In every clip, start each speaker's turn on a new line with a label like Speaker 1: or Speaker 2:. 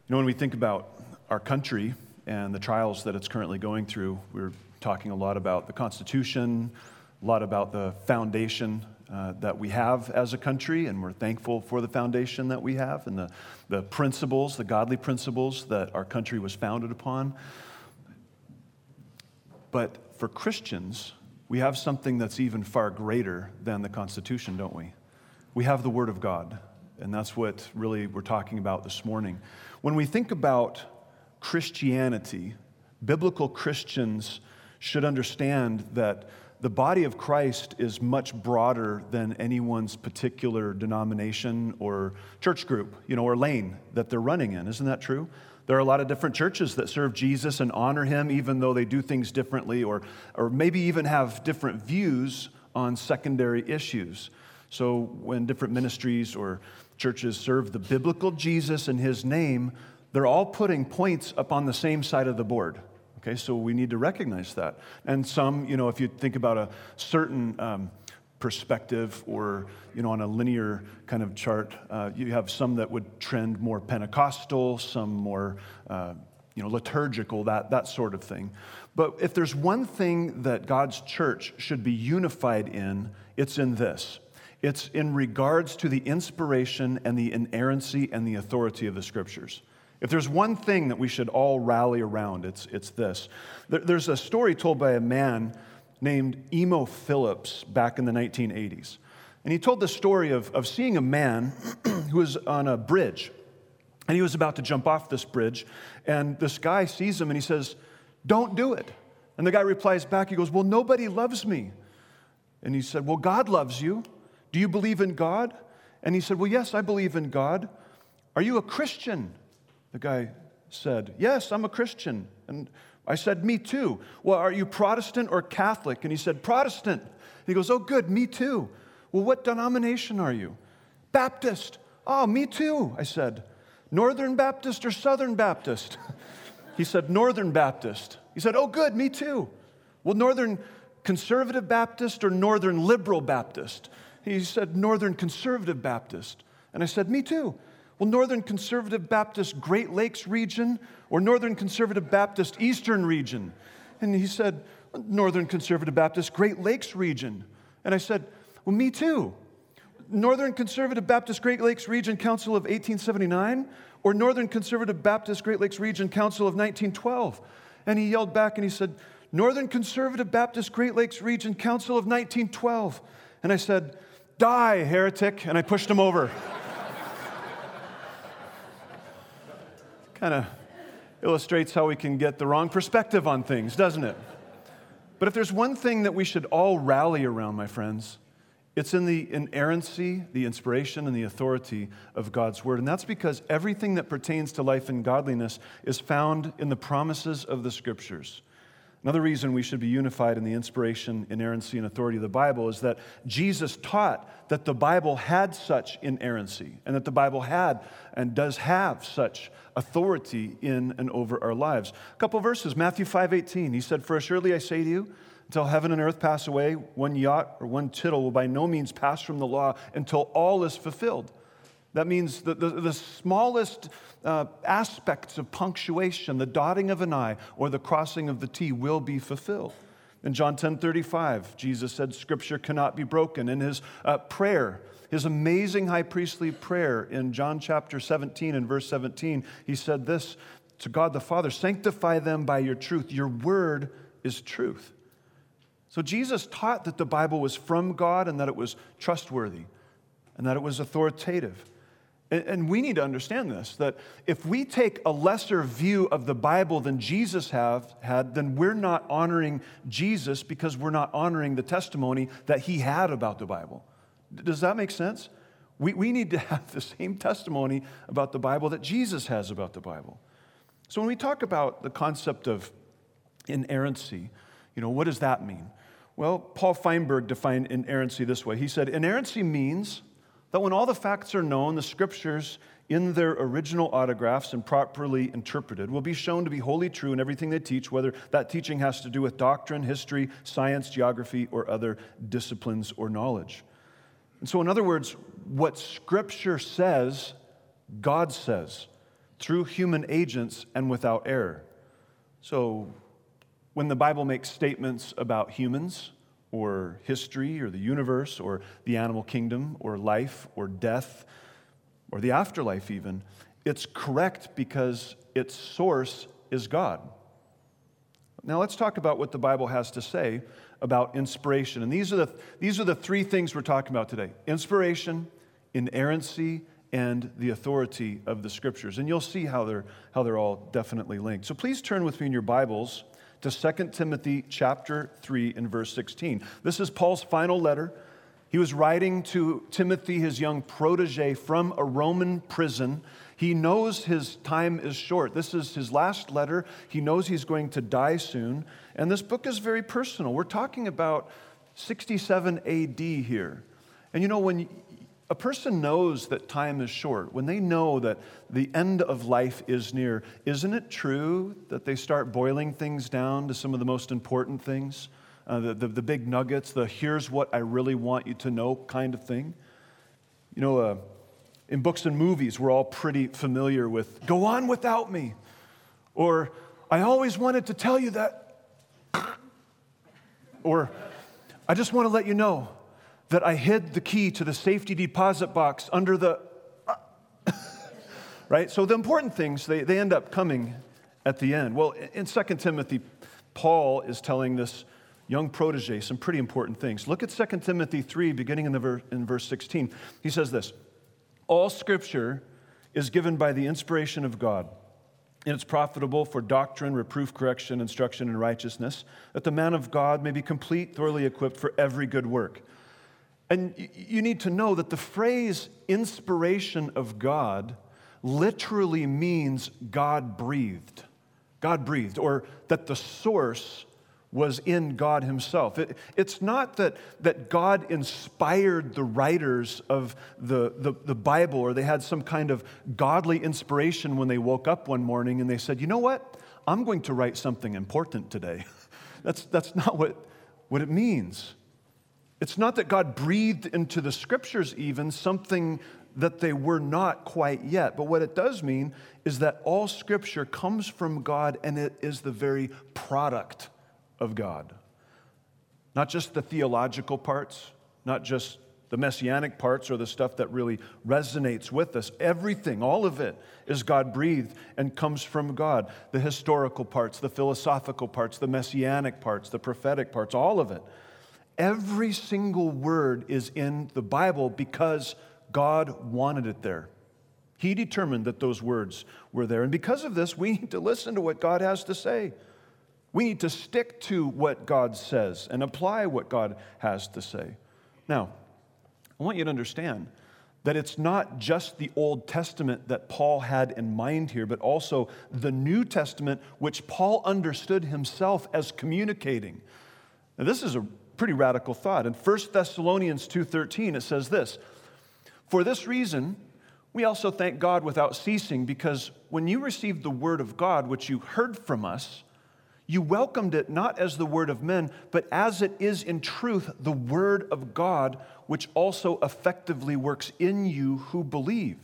Speaker 1: You know, when we think about our country and the trials that it's currently going through, we're talking a lot about the Constitution, a lot about the foundation that we have as a country, and we're thankful for the foundation that we have and the principles, the godly principles that our country was founded upon. But for Christians, we have something that's even far greater than the Constitution, don't we? We have the Word of God, and that's what really we're talking about this morning. When we think about Christianity, biblical Christians should understand that the body of Christ is much broader than anyone's particular denomination or church group, or lane that they're running in. Isn't that true? There are a lot of different churches that serve Jesus and honor him, even though they do things differently or maybe even have different views on secondary issues. So when different ministries or churches serve the biblical Jesus in his name, they're all putting points up on the same side of the board. Okay, so we need to recognize that. And some, if you think about a certain perspective or, on a linear kind of chart, you have some that would trend more Pentecostal, some more, liturgical, that sort of thing. But if there's one thing that God's church should be unified in, it's in this. It's in regards to the inspiration and the inerrancy and the authority of the Scriptures. If there's one thing that we should all rally around, it's this. There's a story told by a man named Emo Phillips back in the 1980s. And he told the story of seeing a man who was on a bridge. And he was about to jump off this bridge. And this guy sees him and he says, "Don't do it." And the guy replies back, he goes, "Well, nobody loves me." And he said, "Well, God loves you. Do you believe in God?" And he said, "Well, yes, I believe in God. Are you a Christian?" The guy said, "Yes, I'm a Christian." And I said, "Me too." "Well, are you Protestant or Catholic?" And he said, "Protestant." He goes, "Oh, good, me too." "Well, what denomination are you?" "Baptist." "Oh, me too," I said. "Northern Baptist or Southern Baptist?" He said, "Northern Baptist." He said, "Oh, good, me too." "Well, Northern Conservative Baptist or Northern Liberal Baptist?" He said, "Northern Conservative Baptist." And I said, "Me too." "Well, Northern Conservative Baptist Great Lakes region or Northern Conservative Baptist Eastern region?" And he said, "Northern Conservative Baptist Great Lakes region." And I said, "Well, me too. Northern Conservative Baptist Great Lakes Region Council of 1879 or Northern Conservative Baptist Great Lakes Region Council of 1912? And he yelled back and he said, "Northern Conservative Baptist Great Lakes Region Council of 1912. And I said, "Die, heretic," and I pushed him over. Kind of illustrates how we can get the wrong perspective on things, doesn't it? But if there's one thing that we should all rally around, my friends, it's in the inerrancy, the inspiration, and the authority of God's Word. And that's because everything that pertains to life and godliness is found in the promises of the Scriptures. Another reason we should be unified in the inspiration, inerrancy, and authority of the Bible is that Jesus taught that the Bible had such inerrancy and that the Bible had and does have such authority in and over our lives. A couple verses, Matthew 5:18, he said, "For assuredly I say to you, until heaven and earth pass away, one jot or one tittle will by no means pass from the law until all is fulfilled." That means the smallest aspects of punctuation, the dotting of an I or the crossing of the T will be fulfilled. In John 10:35, Jesus said, "Scripture cannot be broken." In his prayer, his amazing high priestly prayer in John chapter 17 and verse 17, he said this to God the Father, "Sanctify them by your truth. Your word is truth." So Jesus taught that the Bible was from God and that it was trustworthy and that it was authoritative. And we need to understand this, that if we take a lesser view of the Bible than Jesus had, then we're not honoring Jesus because we're not honoring the testimony that he had about the Bible. Does that make sense? We need to have the same testimony about the Bible that Jesus has about the Bible. So when we talk about the concept of inerrancy, what does that mean? Well, Paul Feinberg defined inerrancy this way. He said, "Inerrancy means that when all the facts are known, the Scriptures in their original autographs and properly interpreted will be shown to be wholly true in everything they teach, whether that teaching has to do with doctrine, history, science, geography, or other disciplines or knowledge." And so in other words, what Scripture says, God says. through human agents and without error. So when the Bible makes statements about humans or history or the universe or the animal kingdom or life or death or the afterlife even, it's correct because its source is God. Now let's talk about what the Bible has to say about inspiration. And these are the three things we're talking about today: inspiration, inerrancy, and the authority of the Scriptures. And you'll see how they're all definitely linked. So please turn with me in your Bibles to 2 Timothy chapter 3 and verse 16. This is Paul's final letter. He was writing to Timothy, his young protege, from a Roman prison. He knows his time is short. This is his last letter. He knows he's going to die soon. And this book is very personal. We're talking about 67 AD here. And you know, when a person knows that time is short, when they know that the end of life is near, isn't it true that they start boiling things down to some of the most important things? The big nuggets, the here's what I really want you to know kind of thing. You know, in books and movies, we're all pretty familiar with "go on without me," or "I always wanted to tell you that," or "I just want to let you know that I hid the key to the safety deposit box under the..." Right? So the important things, they end up coming at the end. Well, in 2 Timothy, Paul is telling this young protege some pretty important things. Look at 2 Timothy 3, beginning in verse 16. He says this: "All Scripture is given by the inspiration of God, and it's profitable for doctrine, reproof, correction, instruction in righteousness, that the man of God may be complete, thoroughly equipped for every good work." And you need to know that the phrase inspiration of God literally means God breathed. God breathed, or that the source was in God himself. It's not that God inspired the writers of the Bible, or they had some kind of godly inspiration when they woke up one morning and they said, "You know what? I'm going to write something important today." That's not what it means. It's not that God breathed into the Scriptures even something that they were not quite yet. But what it does mean is that all Scripture comes from God, and it is the very product of God. Not just the theological parts, not just the messianic parts or the stuff that really resonates with us. Everything, all of it, is God-breathed and comes from God. The historical parts, the philosophical parts, the messianic parts, the prophetic parts, all of it. Every single word is in the Bible because God wanted it there. He determined that those words were there. And because of this, we need to listen to what God has to say. We need to stick to what God says and apply what God has to say. Now, I want you to understand that it's not just the Old Testament that Paul had in mind here, but also the New Testament, which Paul understood himself as communicating. Now, this is a pretty radical thought. In 1 Thessalonians 2:13, it says this: "For this reason, we also thank God without ceasing, because when you received the word of God, which you heard from us, you welcomed it not as the word of men, but as it is in truth the word of God, which also effectively works in you who believe."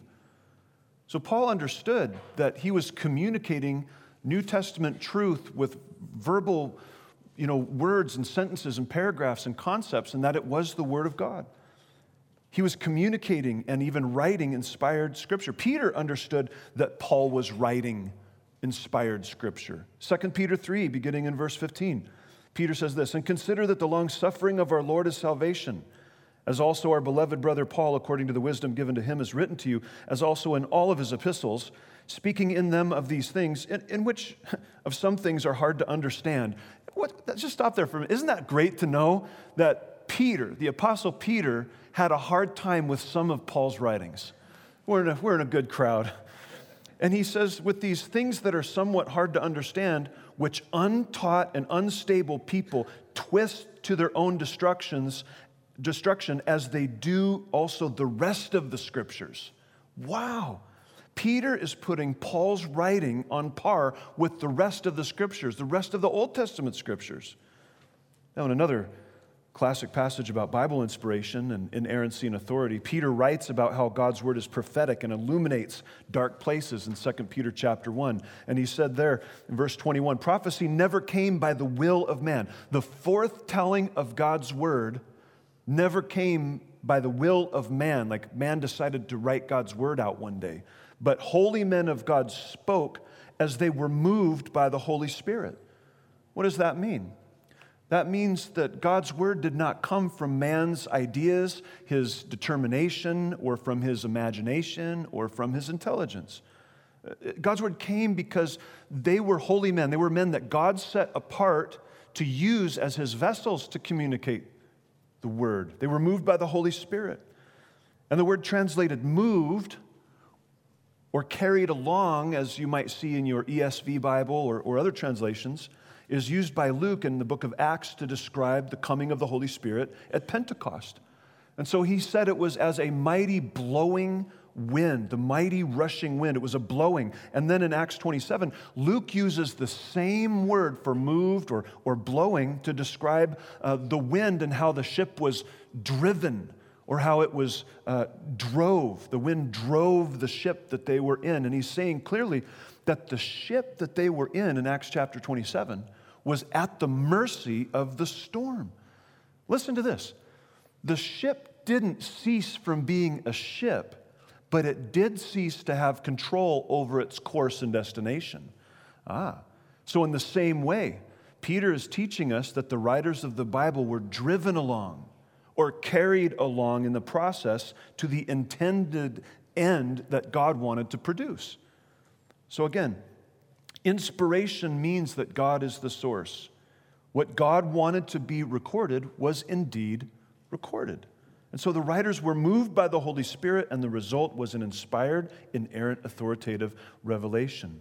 Speaker 1: So Paul understood that he was communicating New Testament truth with verbal, words and sentences and paragraphs and concepts, and that it was the word of God. He was communicating and even writing inspired Scripture. Peter understood that Paul was writing inspired Scripture. 2 Peter 3, beginning in verse 15. Peter says this: "And consider that the long-suffering of our Lord is salvation, as also our beloved brother Paul, according to the wisdom given to him, has written to you, as also in all of his epistles, speaking in them of these things, in which of some things are hard to understand." Just stop there for a minute. Isn't that great to know that Peter, the Apostle Peter, had a hard time with some of Paul's writings? We're in a good crowd. And he says, with these things that are somewhat hard to understand, which untaught and unstable people twist to their own destruction, as they do also the rest of the Scriptures. Wow. Peter is putting Paul's writing on par with the rest of the Scriptures, the rest of the Old Testament Scriptures. Now, in another classic passage about Bible inspiration and inerrancy and authority. Peter writes about how God's word is prophetic and illuminates dark places in 2 Peter chapter 1. And he said there in verse 21, prophecy never came by the will of man. The forthtelling of God's word never came by the will of man, like man decided to write God's word out one day. But holy men of God spoke as they were moved by the Holy Spirit. What does that mean? That means that God's word did not come from man's ideas, his determination, or from his imagination, or from his intelligence. God's word came because they were holy men. They were men that God set apart to use as his vessels to communicate the word. They were moved by the Holy Spirit. And the word translated moved or carried along, as you might see in your ESV Bible or other translations, is used by Luke in the book of Acts to describe the coming of the Holy Spirit at Pentecost. And so he said it was as a mighty blowing wind, the mighty rushing wind. It was a blowing. And then in Acts 27, Luke uses the same word for moved or blowing to describe the wind and how the ship was driven, or how it was drove. The wind drove the ship that they were in. And he's saying clearly that the ship that they were in Acts chapter 27 was at the mercy of the storm. Listen to this. The ship didn't cease from being a ship, but it did cease to have control over its course and destination. So in the same way, Peter is teaching us that the writers of the Bible were driven along or carried along in the process to the intended end that God wanted to produce. So again, inspiration means that God is the source. What God wanted to be recorded was indeed recorded. And so the writers were moved by the Holy Spirit, and the result was an inspired, inerrant, authoritative revelation.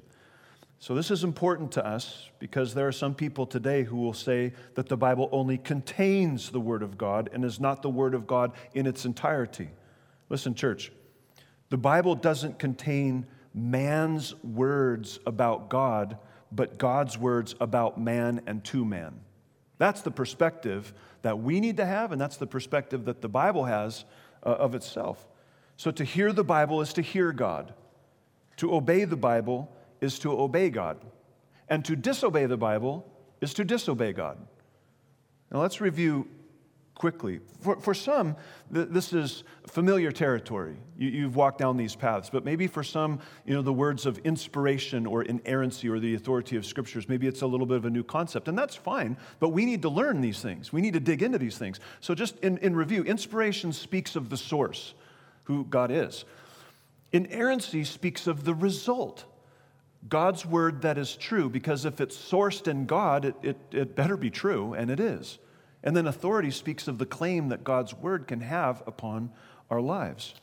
Speaker 1: So this is important to us because there are some people today who will say that the Bible only contains the Word of God and is not the Word of God in its entirety. Listen, church, the Bible doesn't contain man's words about God, but God's words about man and to man. That's the perspective that we need to have, and that's the perspective that the Bible has of itself. So to hear the Bible is to hear God. To obey the Bible is to obey God. And to disobey the Bible is to disobey God. Now let's review quickly. For some, this is familiar territory. You've walked down these paths. But maybe for some, the words of inspiration or inerrancy or the authority of Scriptures, maybe it's a little bit of a new concept. And that's fine, but we need to learn these things. We need to dig into these things. So just in review, inspiration speaks of the source, who God is. Inerrancy speaks of the result, God's word that is true, because if it's sourced in God, it better be true, and it is. And then authority speaks of the claim that God's word can have upon our lives.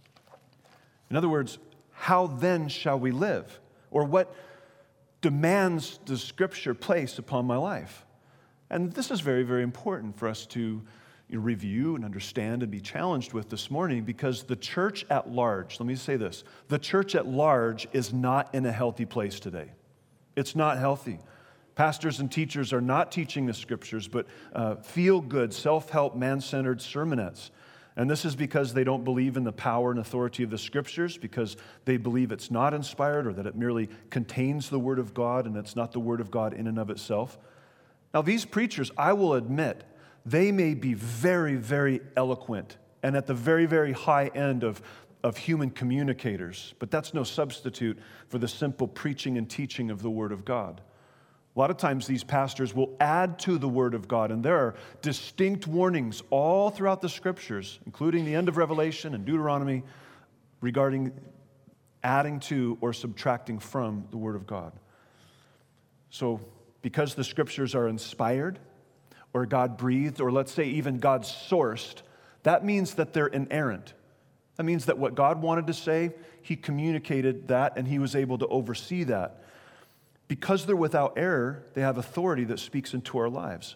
Speaker 1: In other words, how then shall we live? Or what demands does Scripture place upon my life? And this is very, very important for us to review and understand and be challenged with this morning, because the church at large, let me say this, the church at large is not in a healthy place today. It's not healthy. Pastors and teachers are not teaching the Scriptures, but feel-good, self-help, man-centered sermonettes. And this is because they don't believe in the power and authority of the Scriptures, because they believe it's not inspired or that it merely contains the Word of God and it's not the Word of God in and of itself. Now, these preachers, I will admit, they may be very, very eloquent and at the very, very high end of human communicators, but that's no substitute for the simple preaching and teaching of the Word of God. A lot of times these pastors will add to the Word of God, and there are distinct warnings all throughout the Scriptures, including the end of Revelation and Deuteronomy, regarding adding to or subtracting from the Word of God. So because the Scriptures are inspired, or God-breathed, or let's say even God-sourced, that means that they're inerrant. That means that what God wanted to say, He communicated that, and He was able to oversee that. Because they're without error, they have authority that speaks into our lives.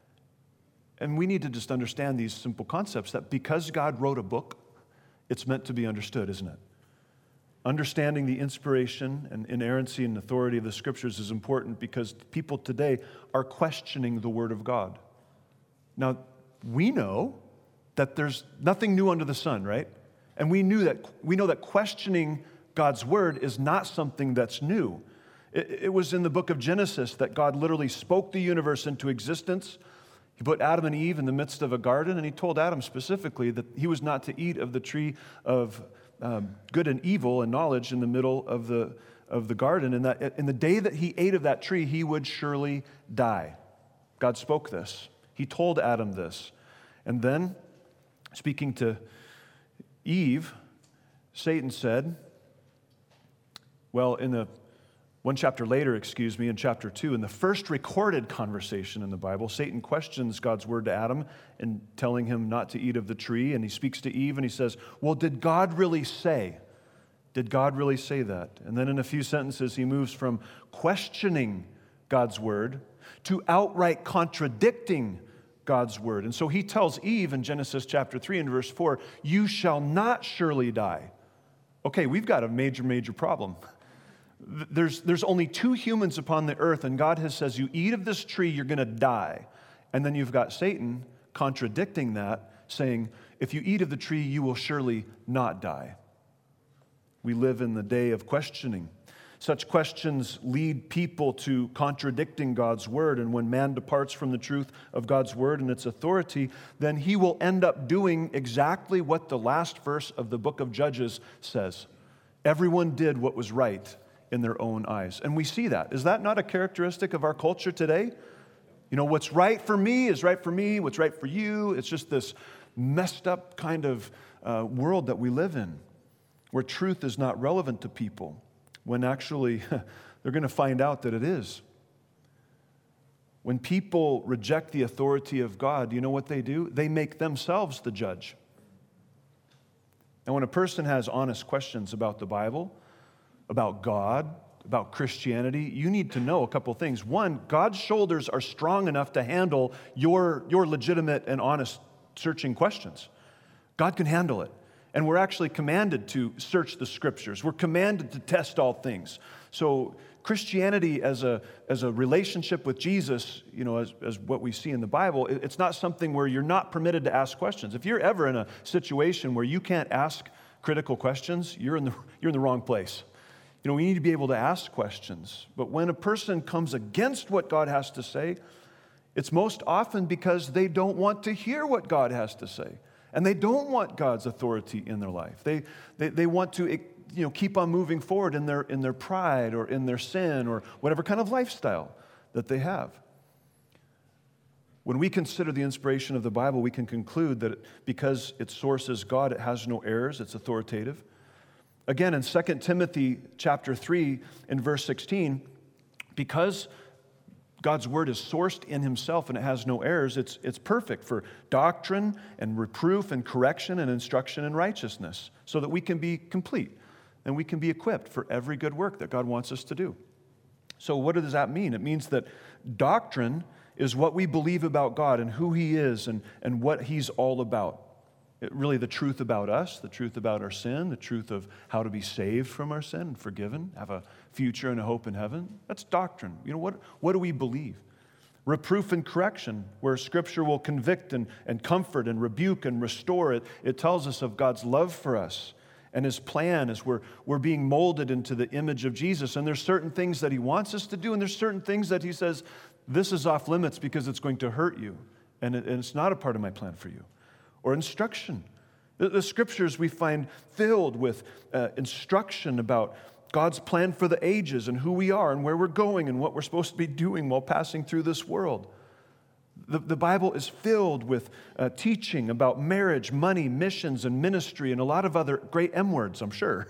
Speaker 1: And we need to just understand these simple concepts, that because God wrote a book, it's meant to be understood, isn't it? Understanding the inspiration and inerrancy and authority of the Scriptures is important because people today are questioning the Word of God. Now, we know that there's nothing new under the sun, right? And we know that questioning God's word is not something that's new. It was in the book of Genesis that God literally spoke the universe into existence. He put Adam and Eve in the midst of a garden, and he told Adam specifically that he was not to eat of the tree of good and evil and knowledge in the middle of the garden, and that in the day that he ate of that tree, he would surely die. God spoke this. He told Adam this. And then, speaking to Eve, Satan said, well, one chapter later, in chapter 2, in the first recorded conversation in the Bible, Satan questions God's word to Adam and telling him not to eat of the tree, and he speaks to Eve and he says, well, did God really say? Did God really say that? And then in a few sentences, he moves from questioning God's word to outright contradicting God's word. And so he tells Eve in Genesis chapter 3 and verse 4, you shall not surely die. Okay, we've got a major problem. There's only 2 humans upon the earth, and God says, you eat of this tree, you're going to die. And then you've got Satan contradicting that, saying, if you eat of the tree, you will surely not die. We live in the day of questioning. Such questions lead people to contradicting God's word, and when man departs from the truth of God's word and its authority, then he will end up doing exactly what the last verse of the book of Judges says. Everyone did what was right in their own eyes. And we see that. Is that not a characteristic of our culture today? You know, what's right for me is right for me, what's right for you. It's just this messed up kind of world that we live in, where truth is not relevant to people, when actually they're going to find out that it is. When people reject the authority of God, you know what they do? They make themselves the judge. And when a person has honest questions about the Bible, about God, about Christianity, you need to know a couple things. One, God's shoulders are strong enough to handle your legitimate and honest searching questions. God can handle it. And we're actually commanded to search the Scriptures. We're commanded to test all things. So Christianity as a relationship with Jesus, you know, as what we see in the Bible, it's not something where you're not permitted to ask questions. If you're ever in a situation where you can't ask critical questions, you're in the wrong place. You know, we need to be able to ask questions. But when a person comes against what God has to say, it's most often because they don't want to hear what God has to say. And they don't want God's authority in their life. They want to, you know, keep on moving forward in their pride or in their sin or whatever kind of lifestyle that they have. When we consider the inspiration of the Bible, we can conclude that because its source is God, it has no errors, it's authoritative. Again, in 2 Timothy chapter 3 in verse 16, because God's word is sourced in himself and it has no errors, it's perfect for doctrine and reproof and correction and instruction in righteousness so that we can be complete and we can be equipped for every good work that God wants us to do. So what does that mean? It means that doctrine is what we believe about God and who he is and what he's all about. Really the truth about us, the truth about our sin, the truth of how to be saved from our sin and forgiven, have a future and a hope in heaven. That's doctrine. You know, what do we believe? Reproof and correction, where Scripture will convict and comfort and rebuke and restore. It tells us of God's love for us and his plan as we're being molded into the image of Jesus. And there's certain things that he wants us to do, and there's certain things that he says, this is off limits because it's going to hurt you, and it's not a part of my plan for you. Or instruction. The Scriptures we find filled with instruction about God's plan for the ages and who we are and where we're going and what we're supposed to be doing while passing through this world. The Bible is filled with teaching about marriage, money, missions, and ministry, and a lot of other great M words, I'm sure.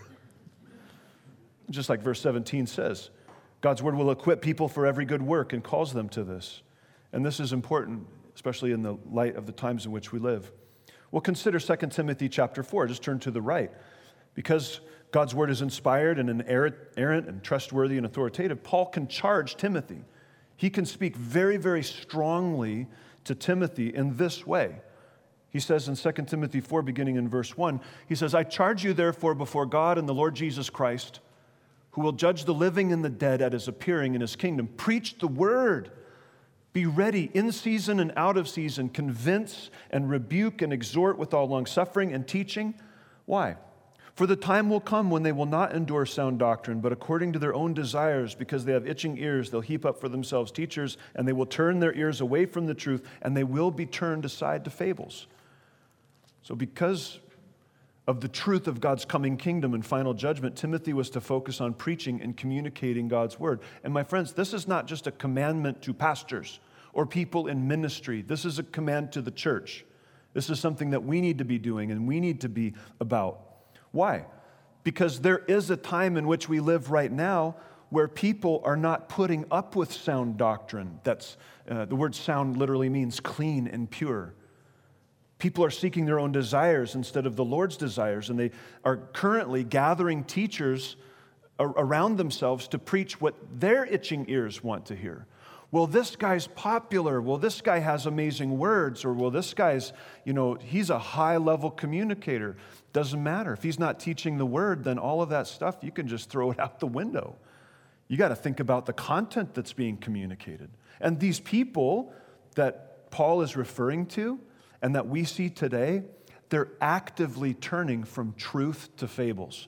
Speaker 1: Just like verse 17 says, God's word will equip people for every good work and calls them to this. And this is important, especially in the light of the times in which we live. Well, consider 2 Timothy chapter 4. Just turn to the right. Because God's word is inspired and inerrant and trustworthy and authoritative, Paul can charge Timothy. He can speak very, very strongly to Timothy in this way. He says in 2 Timothy 4, beginning in verse 1, he says, I charge you therefore before God and the Lord Jesus Christ, who will judge the living and the dead at his appearing in his kingdom. Preach the word. Be ready in season and out of season. Convince and rebuke and exhort with all longsuffering and teaching. Why? For the time will come when they will not endure sound doctrine, but according to their own desires, because they have itching ears, they'll heap up for themselves teachers, and they will turn their ears away from the truth, and they will be turned aside to fables. So because of the truth of God's coming kingdom and final judgment, Timothy was to focus on preaching and communicating God's word. And my friends, this is not just a commandment to pastors or people in ministry. This is a command to the church. This is something that we need to be doing and we need to be about. Why? Because there is a time in which we live right now where people are not putting up with sound doctrine. That's the word sound literally means clean and pure. People are seeking their own desires instead of the Lord's desires, and they are currently gathering teachers around themselves to preach what their itching ears want to hear. Well, this guy's popular. Well, this guy has amazing words. Or, well, this guy's, he's a high-level communicator. Doesn't matter. If he's not teaching the word, then all of that stuff, you can just throw it out the window. You got to think about the content that's being communicated. And these people that Paul is referring to and that we see today, they're actively turning from truth to fables.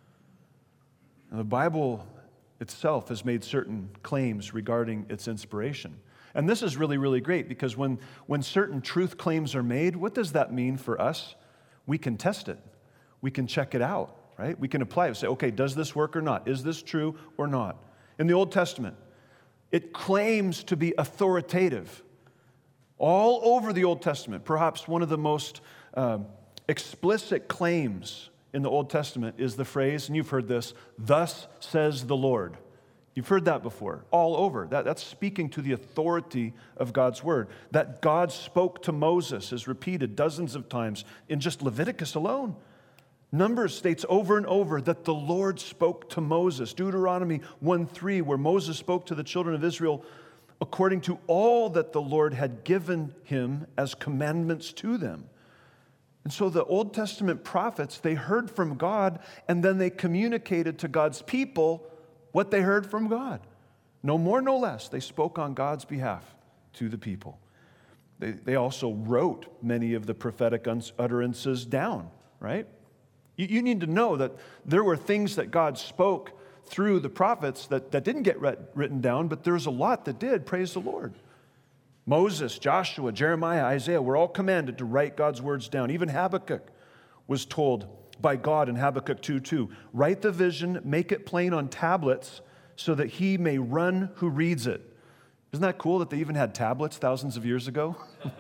Speaker 1: Now, the Bible itself has made certain claims regarding its inspiration. And this is really, really great because when certain truth claims are made, what does that mean for us? We can test it. We can check it out, right? We can apply it. Say, okay, does this work or not? Is this true or not? In the Old Testament, it claims to be authoritative. All over the Old Testament, perhaps one of the most explicit claims in the Old Testament is the phrase, and you've heard this, "Thus says the Lord." You've heard that before, all over. That's speaking to the authority of God's word. That God spoke to Moses is repeated dozens of times in just Leviticus alone. Numbers states over and over that the Lord spoke to Moses. Deuteronomy 1:3, where Moses spoke to the children of Israel according to all that the Lord had given him as commandments to them. And so the Old Testament prophets, they heard from God, and then they communicated to God's people what they heard from God. No more, no less. They spoke on God's behalf to the people. They also wrote many of the prophetic utterances down, right? You need to know that there were things that God spoke through the prophets that didn't get written down, but there's a lot that did, praise the Lord. Moses, Joshua, Jeremiah, Isaiah were all commanded to write God's words down. Even Habakkuk was told by God in Habakkuk 2:2, write the vision, make it plain on tablets so that he may run who reads it. Isn't that cool that they even had tablets thousands of years ago?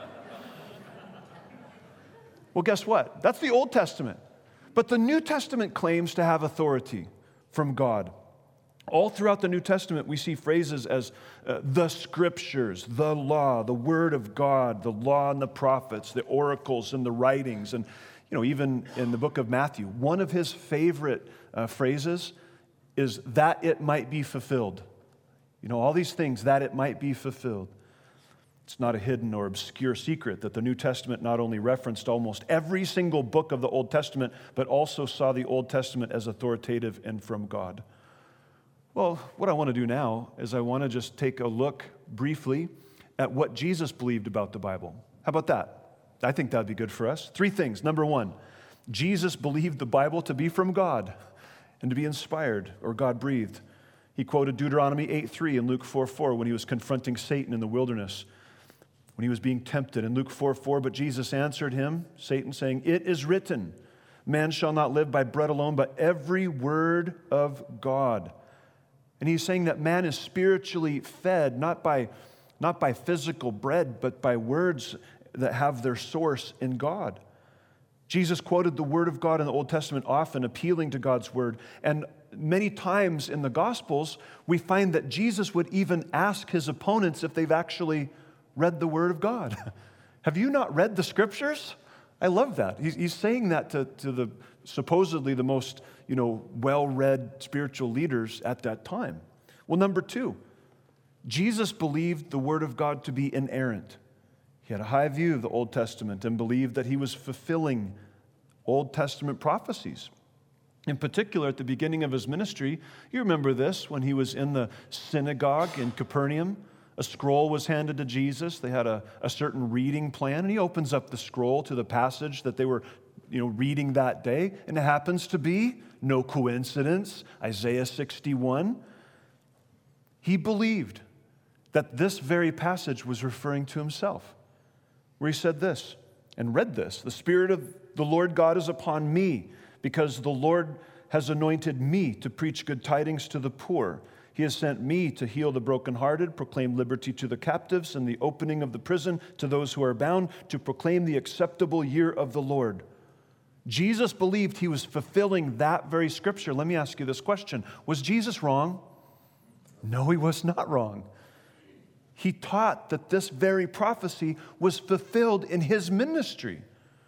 Speaker 1: Well, guess what? That's the Old Testament. But the New Testament claims to have authority from God. All throughout the New Testament, we see phrases as the Scriptures, the law, the Word of God, the law and the prophets, the oracles and the writings. And, even in the book of Matthew, one of his favorite phrases is that it might be fulfilled. All these things, that it might be fulfilled. It's not a hidden or obscure secret that the New Testament not only referenced almost every single book of the Old Testament, but also saw the Old Testament as authoritative and from God. Well, what I want to do now is I want to just take a look briefly at what Jesus believed about the Bible. How about that? I think that would be good for us. 3 things. Number 1, Jesus believed the Bible to be from God and to be inspired or God-breathed. He quoted Deuteronomy 8:3 and Luke 4:4 when he was confronting Satan in the wilderness, when he was being tempted. In Luke 4:4, but Jesus answered him, Satan, saying, "It is written, man shall not live by bread alone, but every word of God." And he's saying that man is spiritually fed, not by physical bread, but by words that have their source in God. Jesus quoted the Word of God in the Old Testament often, appealing to God's Word. And many times in the Gospels, we find that Jesus would even ask his opponents if they've actually read the Word of God. Have you not read the Scriptures? I love that. He's saying that to the supposedly the most, well-read spiritual leaders at that time. Well, number 2, Jesus believed the Word of God to be inerrant. He had a high view of the Old Testament and believed that he was fulfilling Old Testament prophecies. In particular, at the beginning of his ministry, you remember this, when he was in the synagogue in Capernaum, A scroll was handed to Jesus. They had a certain reading plan, and he opens up the scroll to the passage that they were reading that day, and it happens to be, no coincidence, Isaiah 61. He believed that this very passage was referring to himself, where he said this and read this: "The Spirit of the Lord God is upon me, because the Lord has anointed me to preach good tidings to the poor. He has sent me to heal the brokenhearted, proclaim liberty to the captives, and the opening of the prison to those who are bound, to proclaim the acceptable year of the Lord." Jesus believed he was fulfilling that very scripture. Let me ask you this question. Was Jesus wrong? No, he was not wrong. He taught that this very prophecy was fulfilled in his ministry.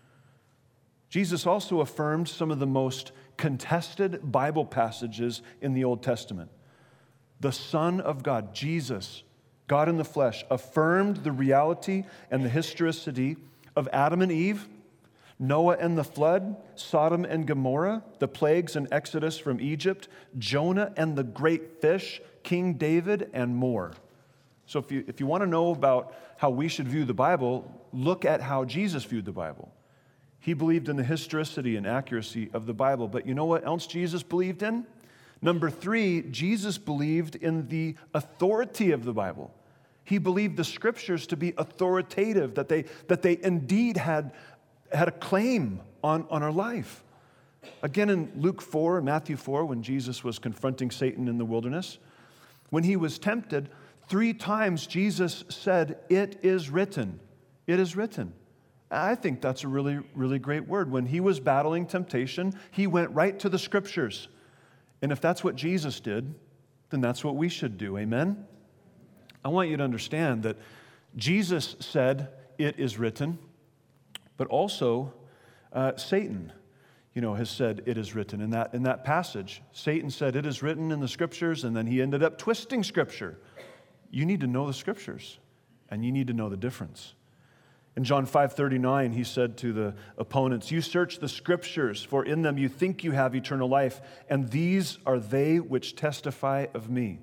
Speaker 1: Jesus also affirmed some of the most contested Bible passages in the Old Testament. The Son of God, Jesus, God in the flesh, affirmed the reality and the historicity of Adam and Eve, Noah and the flood, Sodom and Gomorrah, the plagues and Exodus from Egypt, Jonah and the great fish, King David, and more. So if you want to know about how we should view the Bible, look at how Jesus viewed the Bible. He believed in the historicity and accuracy of the Bible. But you know what else Jesus believed in? Number 3, Jesus believed in the authority of the Bible. He believed the scriptures to be authoritative, that they indeed had a claim on our life. Again, in Luke 4 and Matthew 4, when Jesus was confronting Satan in the wilderness, when he was tempted, 3 times Jesus said, "It is written." It is written. I think that's a really, really great word. When he was battling temptation, he went right to the scriptures. And if that's what Jesus did, then that's what we should do. Amen? I want you to understand that Jesus said, "It is written," but also Satan, has said, "It is written." In that passage, Satan said, "It is written" in the scriptures, and then he ended up twisting scripture. You need to know the scriptures, and you need to know the difference. In John 5:39, he said to the opponents, "You search the scriptures, for in them you think you have eternal life, and these are they which testify of me."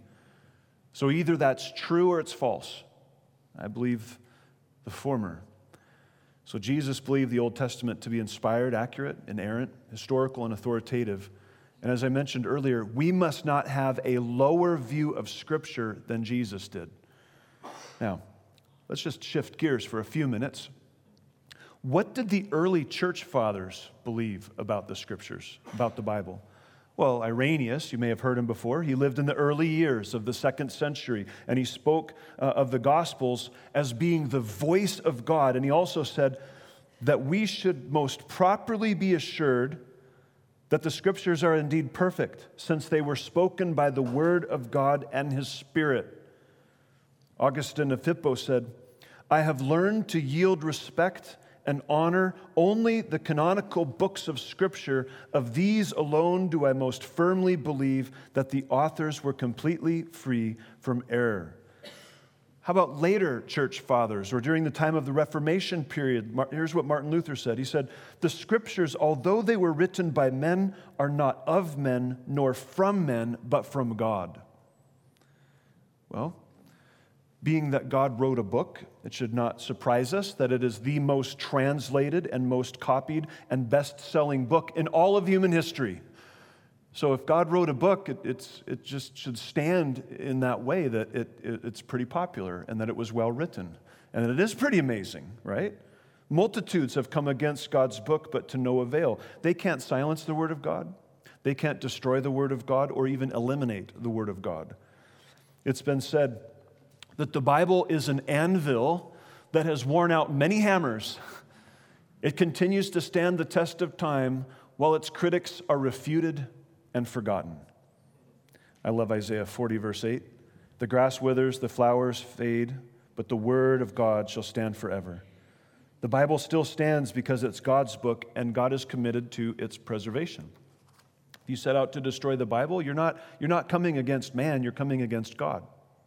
Speaker 1: So either that's true or it's false. I believe the former. So Jesus believed the Old Testament to be inspired, accurate, inerrant, historical, and authoritative. And as I mentioned earlier, we must not have a lower view of Scripture than Jesus did. Now, let's just shift gears for a few minutes. What did the early church fathers believe about the Scriptures, about the Bible? Well, Irenaeus, you may have heard him before, he lived in the early years of the 2nd century, and he spoke of the Gospels as being the voice of God. And he also said that we should most properly be assured that the Scriptures are indeed perfect, since they were spoken by the Word of God and His Spirit. Augustine of Hippo said, "I have learned to yield respect and honor only the canonical books of Scripture. Of these alone do I most firmly believe that the authors were completely free from error." How about later church fathers, or during the time of the Reformation period? Here's what Martin Luther said. He said, "The Scriptures, although they were written by men, are not of men, nor from men, but from God." Well, being that God wrote a book, it should not surprise us that it is the most translated and most copied and best-selling book in all of human history. So if God wrote a book, it just should stand in that way that it's pretty popular and that it was well written. And it is pretty amazing, right? Multitudes have come against God's book, but to no avail. They can't silence the Word of God. They can't destroy the Word of God or even eliminate the Word of God. It's been said that the Bible is an anvil that has worn out many hammers. It continues to stand the test of time while its critics are refuted and forgotten. I love Isaiah 40, verse 8. "The grass withers, the flowers fade, but the word of God shall stand forever." The Bible still stands because it's God's book, and God is committed to its preservation. If you set out to destroy the Bible, you're not coming against man, you're coming against God.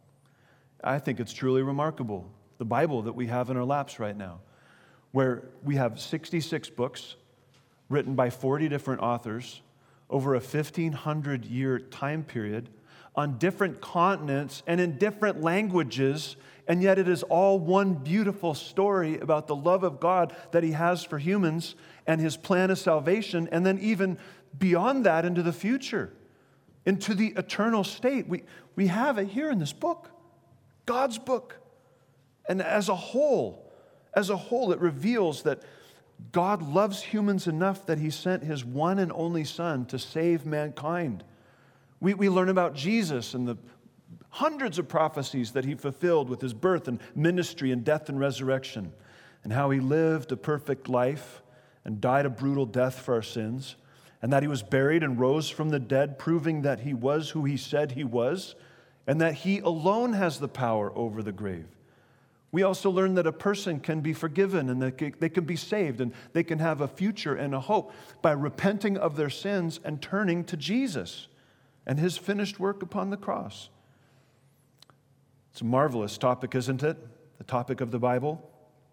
Speaker 1: I think it's truly remarkable, the Bible that we have in our laps right now, where we have 66 books written by 40 different authors over a 1,500-year time period, on different continents and in different languages, and yet it is all one beautiful story about the love of God that He has for humans and His plan of salvation, and then even beyond that into the future, into the eternal state. We have it here in this book, God's book. And as a whole, it reveals that God loves humans enough that He sent His one and only Son to save mankind. We learn about Jesus and the hundreds of prophecies that He fulfilled with His birth and ministry and death and resurrection, and how He lived a perfect life and died a brutal death for our sins, and that He was buried and rose from the dead, proving that He was who He said He was, and that He alone has the power over the grave. We also learn that a person can be forgiven and that they can be saved and they can have a future and a hope by repenting of their sins and turning to Jesus and His finished work upon the cross. It's a marvelous topic, isn't it? The topic of the Bible.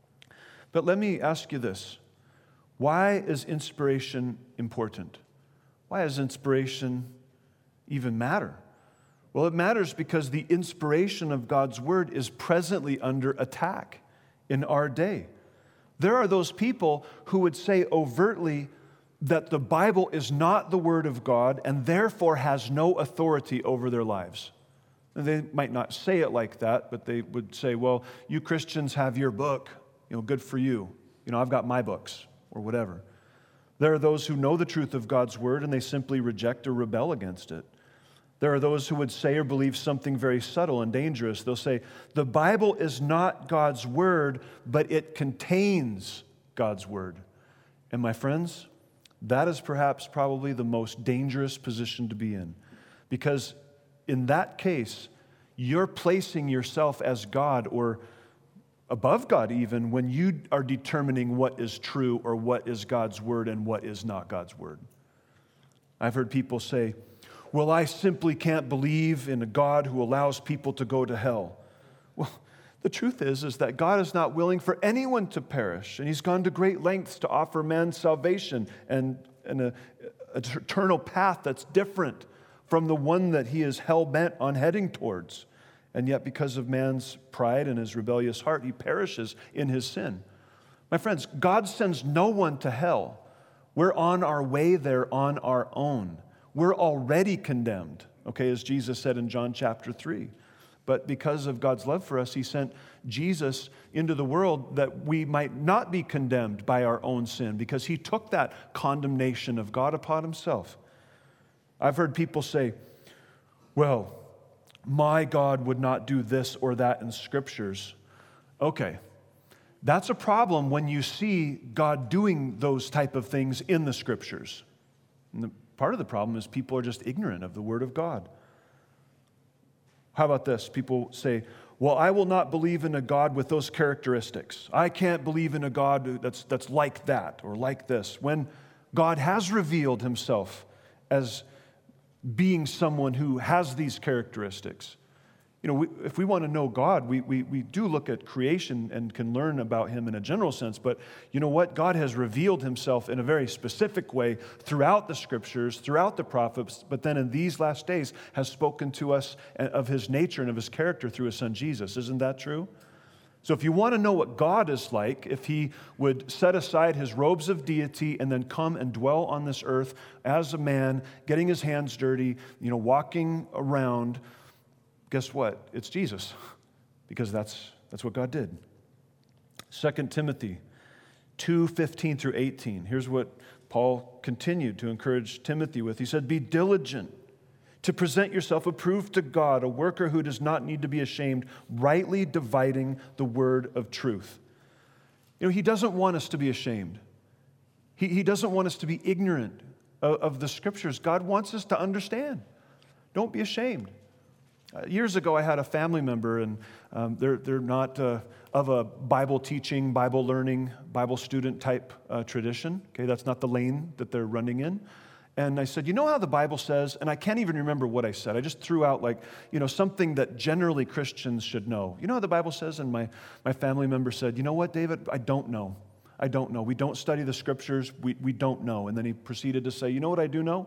Speaker 1: But let me ask you this. Why is inspiration important? Why does inspiration even matter? Well, it matters because the inspiration of God's Word is presently under attack in our day. There are those people who would say overtly that the Bible is not the Word of God and therefore has no authority over their lives. And they might not say it like that, but they would say, well, you Christians have your book, good for you. I've got my books, or whatever. There are those who know the truth of God's Word and they simply reject or rebel against it. There are those who would say or believe something very subtle and dangerous. They'll say, the Bible is not God's Word, but it contains God's Word. And my friends, that is probably the most dangerous position to be in. Because in that case, you're placing yourself as God or above God even when you are determining what is true or what is God's Word and what is not God's Word. I've heard people say, well, I simply can't believe in a God who allows people to go to hell. Well, the truth is that God is not willing for anyone to perish, and He's gone to great lengths to offer man salvation and an eternal path that's different from the one that He is hell-bent on heading towards. And yet, because of man's pride and his rebellious heart, he perishes in his sin. My friends, God sends no one to hell. We're on our way there on our own. We're already condemned, as Jesus said in John chapter 3. But because of God's love for us, He sent Jesus into the world that we might not be condemned by our own sin, because He took that condemnation of God upon Himself. I've heard people say, well, my God would not do this or that in Scriptures. Okay, that's a problem when you see God doing those type of things in the Scriptures. And part of the problem is people are just ignorant of the Word of God. How about this? People say, well, I will not believe in a God with those characteristics. I can't believe in a God that's like that or like this. When God has revealed Himself as being someone who has these characteristics. If we want to know God, we do look at creation and can learn about Him in a general sense, but you know what? God has revealed Himself in a very specific way throughout the Scriptures, throughout the prophets, but then in these last days has spoken to us of His nature and of His character through His Son Jesus. Isn't that true? So if you want to know what God is like, if He would set aside His robes of deity and then come and dwell on this earth as a man, getting His hands dirty, walking around, guess what? It's Jesus, because that's what God did. 2 Timothy 2:15 through 18. Here's what Paul continued to encourage Timothy with. He said, be diligent to present yourself approved to God, a worker who does not need to be ashamed, rightly dividing the word of truth. He doesn't want us to be ashamed. He doesn't want us to be ignorant of the Scriptures. God wants us to understand. Don't be ashamed. Years ago, I had a family member, and they're not of a Bible teaching, Bible learning, Bible student type tradition. That's not the lane that they're running in. And I said, you know how the Bible says, and I can't even remember what I said. I just threw out something that generally Christians should know. You know how the Bible says? And my family member said, you know what, David? I don't know. We don't study the Scriptures. We don't know. And then he proceeded to say, you know what I do know?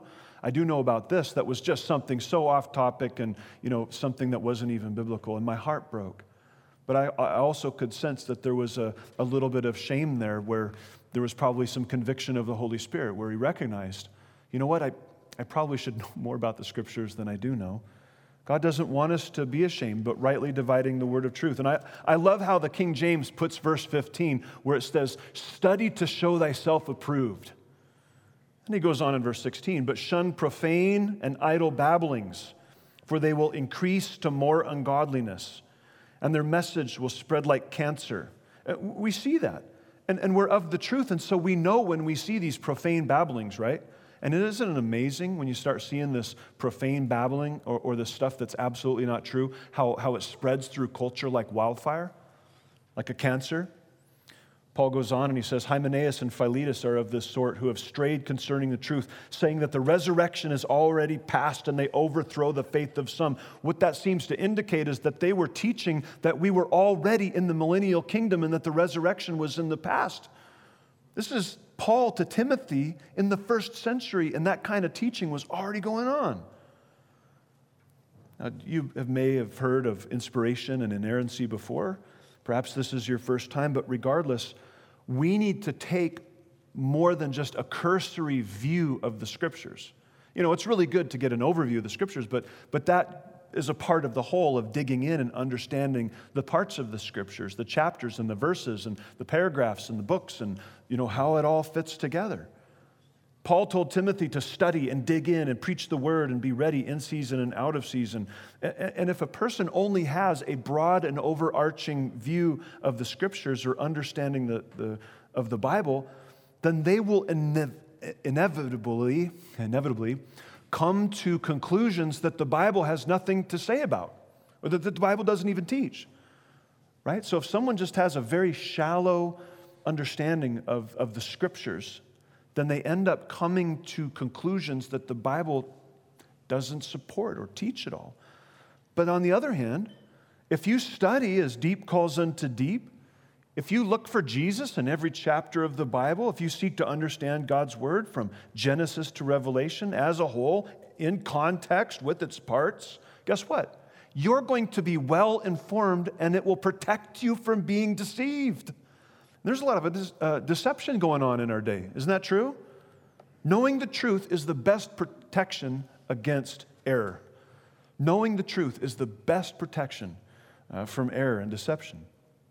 Speaker 1: I do know about this that was just something so off topic and, something that wasn't even biblical, and my heart broke. But I also could sense that there was a little bit of shame there, where there was probably some conviction of the Holy Spirit, where he recognized, you know what, I probably should know more about the Scriptures than I do know. God doesn't want us to be ashamed, but rightly dividing the word of truth. And I love how the King James puts verse 15, where it says, study to show thyself approved. And he goes on in verse 16, but shun profane and idle babblings, for they will increase to more ungodliness, and their message will spread like cancer. We see that, and we're of the truth, and so we know when we see these profane babblings, right? And isn't it amazing when you start seeing this profane babbling or this stuff that's absolutely not true, how it spreads through culture like wildfire, like a cancer? Paul goes on and he says, Hymenaeus and Philetus are of this sort, who have strayed concerning the truth, saying that the resurrection is already past, and they overthrow the faith of some. What that seems to indicate is that they were teaching that we were already in the millennial kingdom and that the resurrection was in the past. This is Paul to Timothy in the first century, and that kind of teaching was already going on. Now, you may have heard of inspiration and inerrancy before. Perhaps this is your first time, but regardless, we need to take more than just a cursory view of the Scriptures. It's really good to get an overview of the Scriptures, but that is a part of the whole of digging in and understanding the parts of the Scriptures, the chapters and the verses and the paragraphs and the books and, how it all fits together. Paul told Timothy to study and dig in and preach the word and be ready in season and out of season. And if a person only has a broad and overarching view of the Scriptures or understanding of the Bible, then they will inevitably come to conclusions that the Bible has nothing to say about, or that the Bible doesn't even teach, right? So if someone just has a very shallow understanding of the Scriptures, then they end up coming to conclusions that the Bible doesn't support or teach at all. But on the other hand, if you study as deep calls unto deep, if you look for Jesus in every chapter of the Bible, if you seek to understand God's Word from Genesis to Revelation as a whole, in context with its parts, guess what? You're going to be well informed, and it will protect you from being deceived. There's a lot of deception going on in our day. Isn't that true? Knowing the truth is the best protection against error. Knowing the truth is the best protection from error and deception.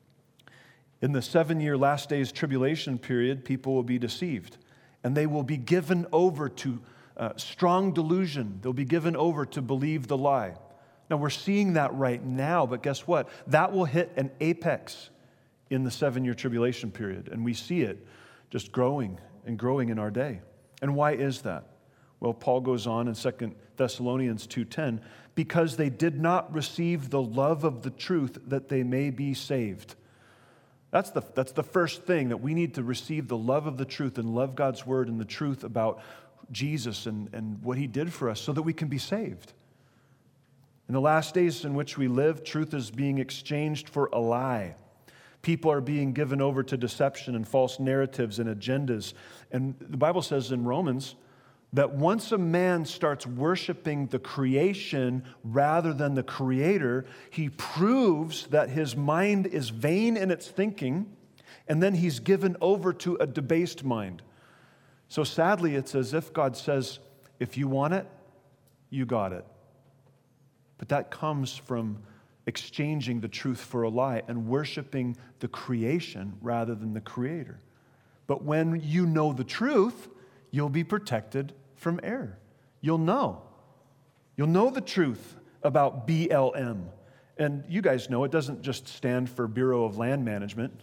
Speaker 1: In the 7-year last days tribulation period, people will be deceived, and they will be given over to strong delusion. They'll be given over to believe the lie. Now, we're seeing that right now, but guess what? That will hit an apex in the 7-year tribulation period, and we see it just growing and growing in our day. And why is that? Well, Paul goes on in 2 Thessalonians 2:10, because they did not receive the love of the truth that they may be saved. That's the first thing, that we need to receive the love of the truth and love God's Word and the truth about Jesus and what He did for us so that we can be saved. In the last days in which we live, truth is being exchanged for a lie. People are being given over to deception and false narratives and agendas. And the Bible says in Romans that once a man starts worshiping the creation rather than the Creator, he proves that his mind is vain in its thinking, and then he's given over to a debased mind. So sadly, it's as if God says, if you want it, you got it. But that comes from exchanging the truth for a lie and worshiping the creation rather than the Creator. But when you know the truth, you'll be protected from error. You'll know. You'll know the truth about BLM. And you guys know it doesn't just stand for Bureau of Land Management,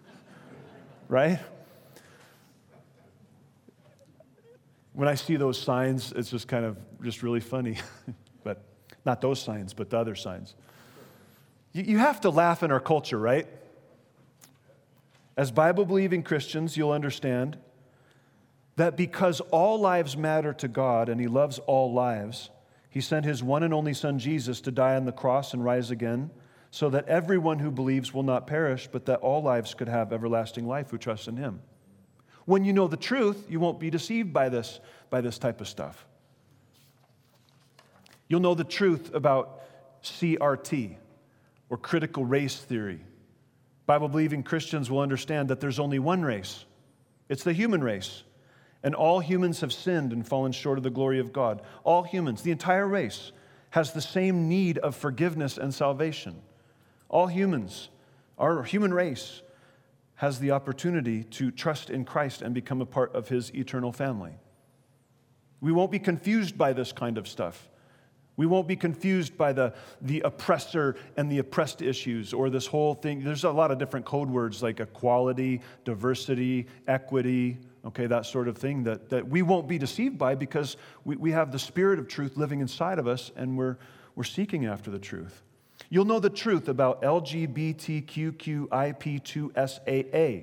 Speaker 1: right? When I see those signs, it's just kind of just really funny. But not those signs, but the other signs. You have to laugh in our culture, right? As Bible-believing Christians, you'll understand that because all lives matter to God and He loves all lives, He sent His one and only Son, Jesus, to die on the cross and rise again so that everyone who believes will not perish, but that all lives could have everlasting life who trust in Him. When you know the truth, you won't be deceived by this type of stuff. You'll know the truth about CRT, or critical race theory. Bible-believing Christians will understand that there's only one race. It's the human race. And all humans have sinned and fallen short of the glory of God. All humans, the entire race, has the same need of forgiveness and salvation. All humans, our human race, has the opportunity to trust in Christ and become a part of His eternal family. We won't be confused by this kind of stuff. We won't be confused by the oppressor and the oppressed issues or this whole thing. There's a lot of different code words like equality, diversity, equity, okay, that sort of thing that we won't be deceived by because we have the Spirit of truth living inside of us and we're seeking after the truth. You'll know the truth about LGBTQIP2SAA.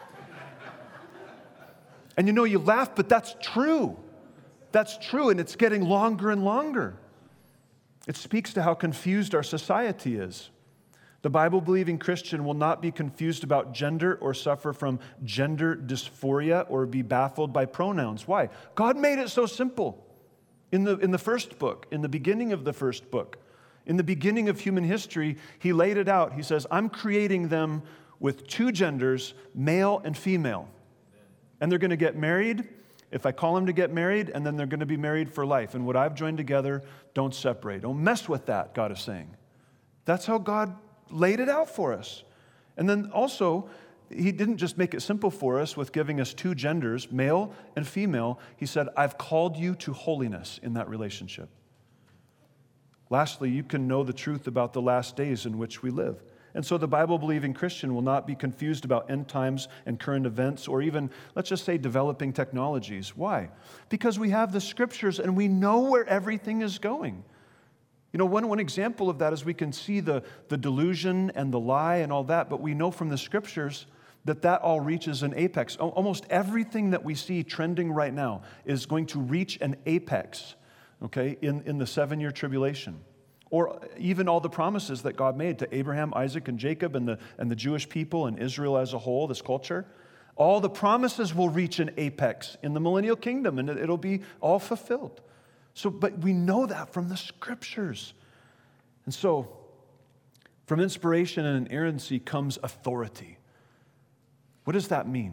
Speaker 1: And you laugh, but that's true. That's true, and it's getting longer and longer. It speaks to how confused our society is. The Bible-believing Christian will not be confused about gender or suffer from gender dysphoria or be baffled by pronouns. Why? God made it so simple. In the first book, in the beginning of the first book, in the beginning of human history, He laid it out. He says, I'm creating them with two genders, male and female. And they're going to get married if I call them to get married, and then they're going to be married for life. And what I've joined together, don't separate. Don't mess with that, God is saying. That's how God laid it out for us. And then also, He didn't just make it simple for us with giving us two genders, male and female. He said, I've called you to holiness in that relationship. Lastly, you can know the truth about the last days in which we live. And so the Bible-believing Christian will not be confused about end times and current events or even, let's just say, developing technologies. Why? Because we have the Scriptures and we know where everything is going. One example of that is we can see the delusion and the lie and all that, but we know from the Scriptures that all reaches an apex. Almost everything that we see trending right now is going to reach an apex, okay, in the 7-year tribulation. Or even all the promises that God made to Abraham, Isaac, and Jacob and the Jewish people and Israel as a whole, this culture. All the promises will reach an apex in the millennial kingdom, and it'll be all fulfilled. But we know that from the Scriptures. And so, from inspiration and inerrancy comes authority. What does that mean?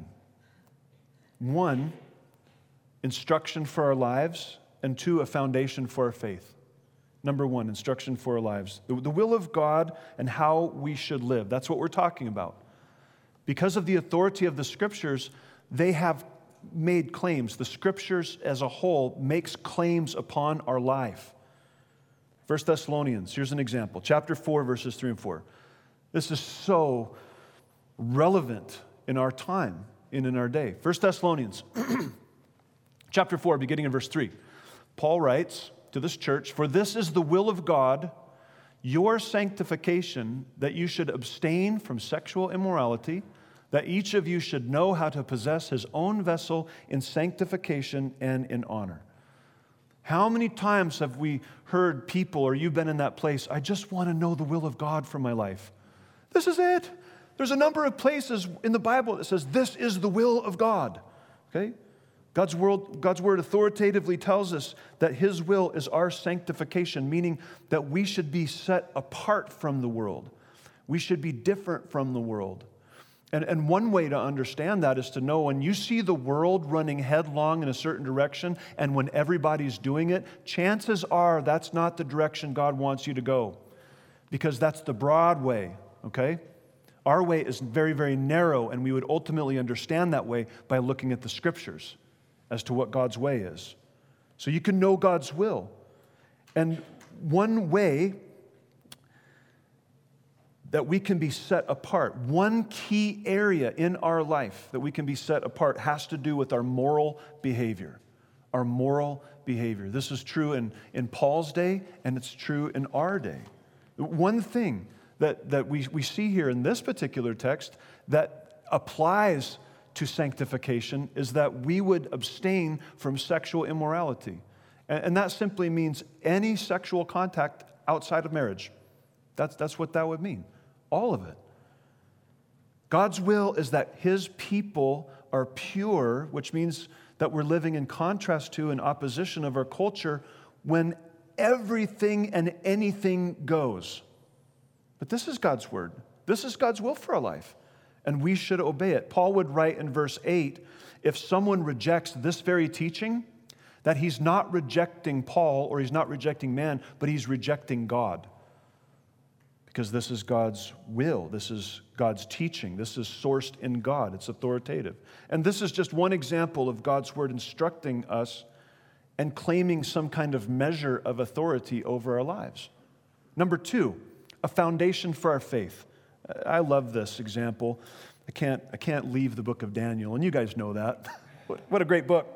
Speaker 1: 1, instruction for our lives, and 2, a foundation for our faith. Number 1, instruction for our lives. The will of God and how we should live. That's what we're talking about. Because of the authority of the Scriptures, they have made claims. The Scriptures as a whole makes claims upon our life. 1 Thessalonians, here's an example. Chapter 4, verses 3 and 4. This is so relevant in our time and in our day. 1 Thessalonians, chapter 4, beginning in verse 3. Paul writes to this church, for this is the will of God, your sanctification, that you should abstain from sexual immorality, that each of you should know how to possess his own vessel in sanctification and in honor. How many times have we heard people, or you've been in that place, I just want to know the will of God for my life. This is it. There's a number of places in the Bible that says this is the will of God, okay? God's word authoritatively tells us that His will is our sanctification, meaning that we should be set apart from the world. We should be different from the world. And one way to understand that is to know when you see the world running headlong in a certain direction and when everybody's doing it, chances are that's not the direction God wants you to go because that's the broad way, okay? Our way is very, very narrow, and we would ultimately understand that way by looking at the Scriptures as to what God's way is. So you can know God's will. And one way that we can be set apart, one key area in our life that we can be set apart has to do with our moral behavior. Our moral behavior. This is true in Paul's day, and it's true in our day. One thing that we see here in this particular text that applies to sanctification is that we would abstain from sexual immorality. And that simply means any sexual contact outside of marriage. That's what that would mean. All of it. God's will is that His people are pure, which means that we're living in contrast to and opposition of our culture when everything and anything goes. But this is God's word. This is God's will for our life, and we should obey it. Paul would write in verse 8, if someone rejects this very teaching, that he's not rejecting Paul or he's not rejecting man, but he's rejecting God. Because this is God's will. This is God's teaching. This is sourced in God. It's authoritative. And this is just one example of God's word instructing us and claiming some kind of measure of authority over our lives. Number 2, a foundation for our faith. I love this example. I can't leave the book of Daniel, and you guys know that. What a great book.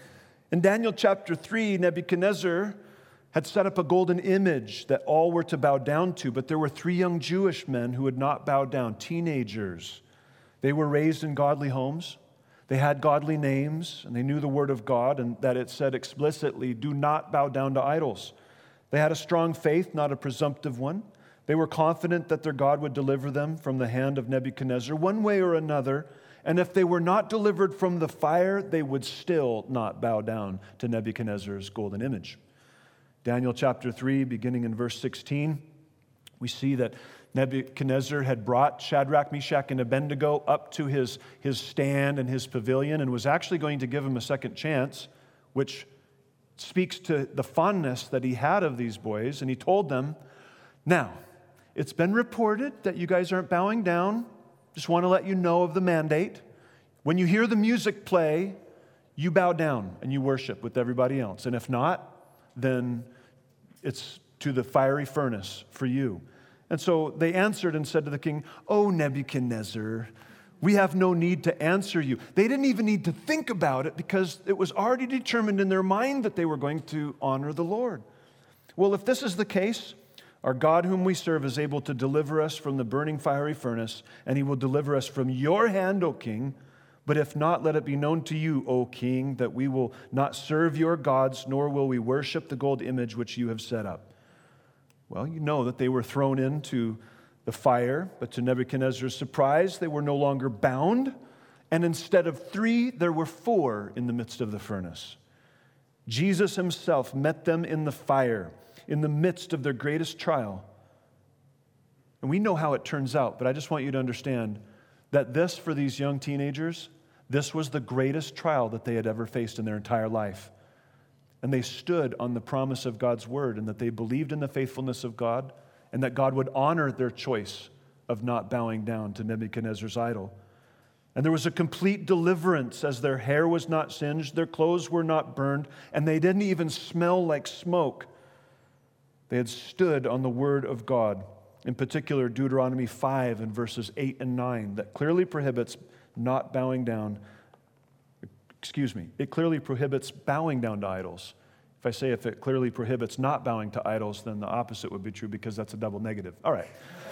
Speaker 1: In Daniel chapter 3, Nebuchadnezzar had set up a golden image that all were to bow down to, but there were 3 young Jewish men who would not bow down, teenagers. They were raised in godly homes. They had godly names, and they knew the word of God, and that it said explicitly, do not bow down to idols. They had a strong faith, not a presumptive one. They were confident that their God would deliver them from the hand of Nebuchadnezzar one way or another, and if they were not delivered from the fire, they would still not bow down to Nebuchadnezzar's golden image. Daniel chapter 3, beginning in verse 16, we see that Nebuchadnezzar had brought Shadrach, Meshach, and Abednego up to his stand and his pavilion and was actually going to give them a second chance, which speaks to the fondness that he had of these boys. And he told them, now, it's been reported that you guys aren't bowing down. Just want to let you know of the mandate. When you hear the music play, you bow down and you worship with everybody else. And if not, then it's to the fiery furnace for you. And so they answered and said to the king, "O Nebuchadnezzar, we have no need to answer you." They didn't even need to think about it because it was already determined in their mind that they were going to honor the Lord. Well, if this is the case, our God whom we serve is able to deliver us from the burning fiery furnace, and he will deliver us from your hand, O king. But if not, let it be known to you, O king, that we will not serve your gods, nor will we worship the gold image which you have set up. Well, you know that they were thrown into the fire, but to Nebuchadnezzar's surprise, they were no longer bound, and instead of 3, there were 4 in the midst of the furnace. Jesus himself met them in the fire, in the midst of their greatest trial. And we know how it turns out, but I just want you to understand that this, for these young teenagers, this was the greatest trial that they had ever faced in their entire life. And they stood on the promise of God's word, and that they believed in the faithfulness of God, and that God would honor their choice of not bowing down to Nebuchadnezzar's idol. And there was a complete deliverance, as their hair was not singed, their clothes were not burned, and they didn't even smell like smoke. They had stood on the word of God, in particular Deuteronomy 5 and verses 8 and 9, that clearly prohibits not bowing down. It clearly prohibits bowing down to idols. If it clearly prohibits not bowing to idols, then the opposite would be true because that's a double negative. All right.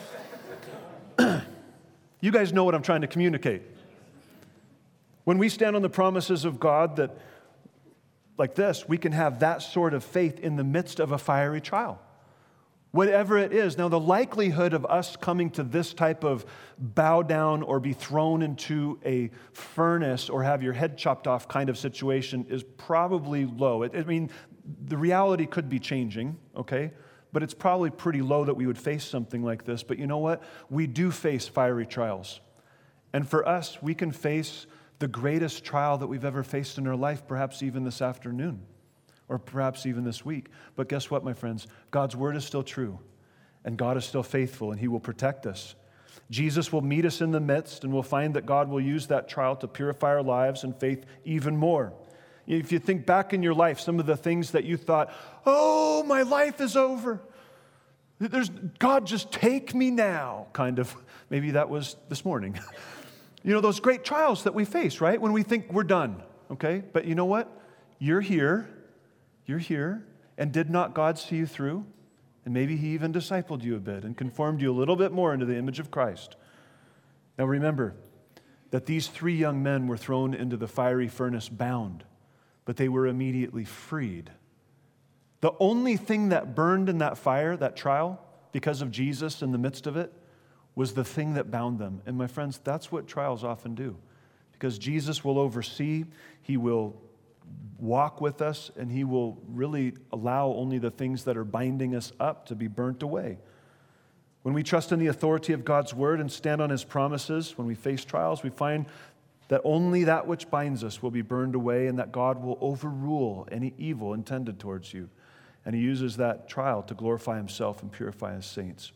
Speaker 1: You guys know what I'm trying to communicate. When we stand on the promises of God that, like this, we can have that sort of faith in the midst of a fiery trial. Whatever it is. Now, the likelihood of us coming to this type of bow down or be thrown into a furnace or have your head chopped off kind of situation is probably low. The reality could be changing, okay? But it's probably pretty low that we would face something like this. But you know what? We do face fiery trials. And for us, we can face the greatest trial that we've ever faced in our life, perhaps even this afternoon. Or perhaps even this week. But guess what, my friends? God's word is still true. And God is still faithful, and he will protect us. Jesus will meet us in the midst, and we'll find that God will use that trial to purify our lives and faith even more. If you think back in your life, some of the things that you thought, oh, my life is over. God, just take me now, kind of. Maybe that was this morning. Those great trials that we face, right? When we think we're done, okay? But you know what? You're here. You're here, and did not God see you through? And maybe he even discipled you a bit and conformed you a little bit more into the image of Christ. Now remember that these 3 young men were thrown into the fiery furnace bound, but they were immediately freed. The only thing that burned in that fire, that trial, because of Jesus in the midst of it, was the thing that bound them. And my friends, that's what trials often do. Because Jesus will oversee, he will walk with us, and He will really allow only the things that are binding us up to be burnt away. When we trust in the authority of God's word and stand on His promises, when we face trials, we find that only that which binds us will be burned away, and that God will overrule any evil intended towards you. And He uses that trial to glorify Himself and purify His saints.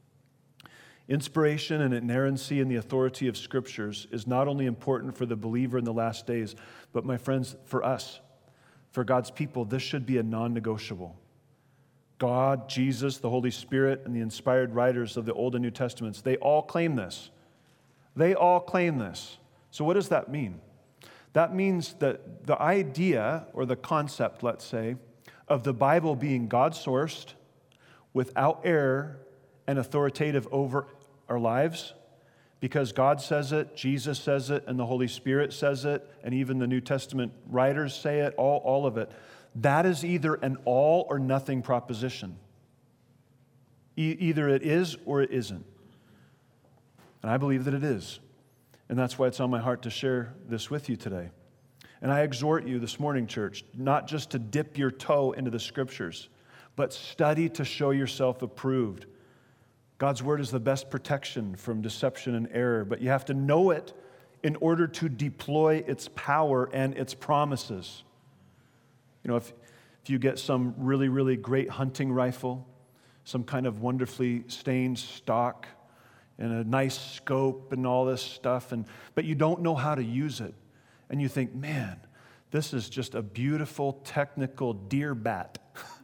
Speaker 1: Inspiration and inerrancy in the authority of Scriptures is not only important for the believer in the last days, but, my friends, for us, for God's people, this should be a non-negotiable. God, Jesus, the Holy Spirit, and the inspired writers of the Old and New Testaments, they all claim this. They all claim this. So what does that mean? That means that the idea, or the concept, let's say, of the Bible being God-sourced, without error, and authoritative over our lives, because God says it, Jesus says it, and the Holy Spirit says it, and even the New Testament writers say it, all of it, that is either an all or nothing proposition. Either it is or it isn't. And I believe that it is. And that's why it's on my heart to share this with you today. And I exhort you this morning, church, not just to dip your toe into the Scriptures, but study to show yourself approved. God's word is the best protection from deception and error, but you have to know it in order to deploy its power and its promises. You know, if you get some really, really great hunting rifle, some kind of wonderfully stained stock, and a nice scope and all this stuff, but you don't know how to use it, and you think, man, this is just a beautiful technical deer bat.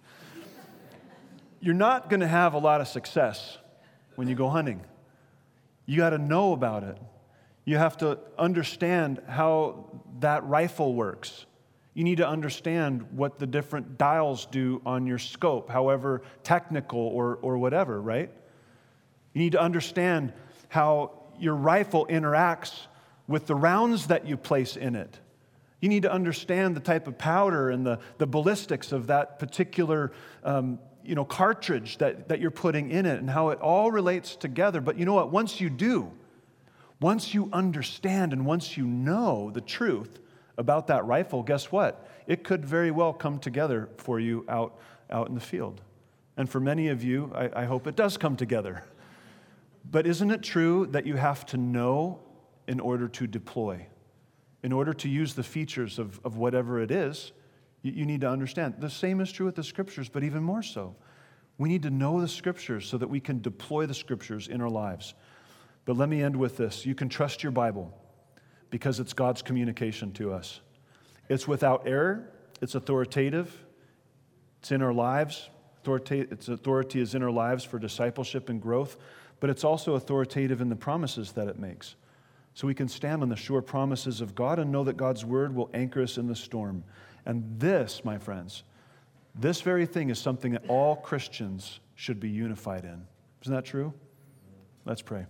Speaker 1: You're not going to have a lot of success when you go hunting. You got to know about it. You have to understand how that rifle works. You need to understand what the different dials do on your scope, however technical or whatever, right? You need to understand how your rifle interacts with the rounds that you place in it. You need to understand the type of powder and the ballistics of that particular cartridge that you're putting in it and how it all relates together. But you know what? Once you do, once you understand and once you know the truth about that rifle, guess what? It could very well come together for you out in the field. And for many of you, I hope it does come together. But isn't it true that you have to know in order to deploy? In order to use the features of whatever it is, you need to understand. The same is true with the Scriptures, but even more so. We need to know the Scriptures so that we can deploy the Scriptures in our lives. But let me end with this. You can trust your Bible because it's God's communication to us. It's without error. It's authoritative. It's in our lives. Its authority is in our lives for discipleship and growth, but it's also authoritative in the promises that it makes. So we can stand on the sure promises of God and know that God's word will anchor us in the storm. And this, my friends, this very thing is something that all Christians should be unified in. Isn't that true? Let's pray.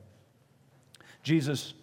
Speaker 1: Jesus,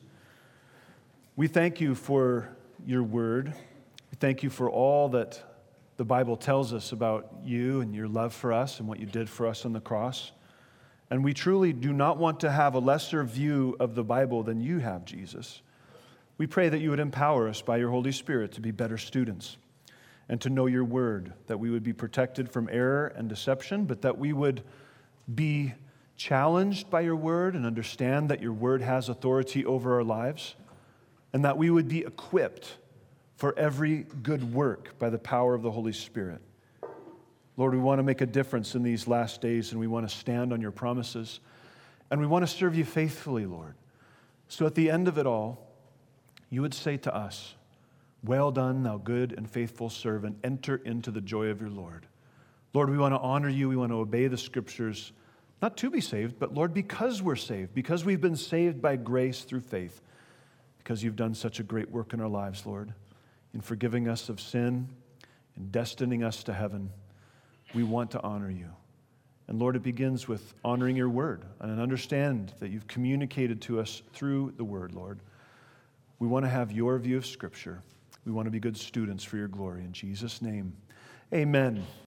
Speaker 1: we thank you for your word. We thank you for all that the Bible tells us about you and your love for us and what you did for us on the cross. And we truly do not want to have a lesser view of the Bible than you have, Jesus. We pray that you would empower us by your Holy Spirit to be better students and to know your word, that we would be protected from error and deception, but that we would be challenged by your word and understand that your word has authority over our lives, and that we would be equipped for every good work by the power of the Holy Spirit. Lord, we want to make a difference in these last days, and we want to stand on your promises, and we want to serve you faithfully, Lord. So at the end of it all, you would say to us, "Well done, thou good and faithful servant. Enter into the joy of your Lord." Lord, we want to honor you. We want to obey the Scriptures, not to be saved, but Lord, because we're saved, because we've been saved by grace through faith, because you've done such a great work in our lives, Lord, in forgiving us of sin and destining us to heaven. We want to honor you. And Lord, it begins with honoring your word and understand that you've communicated to us through the word, Lord. We want to have your view of Scripture. We want to be good students for your glory. In Jesus' name, amen.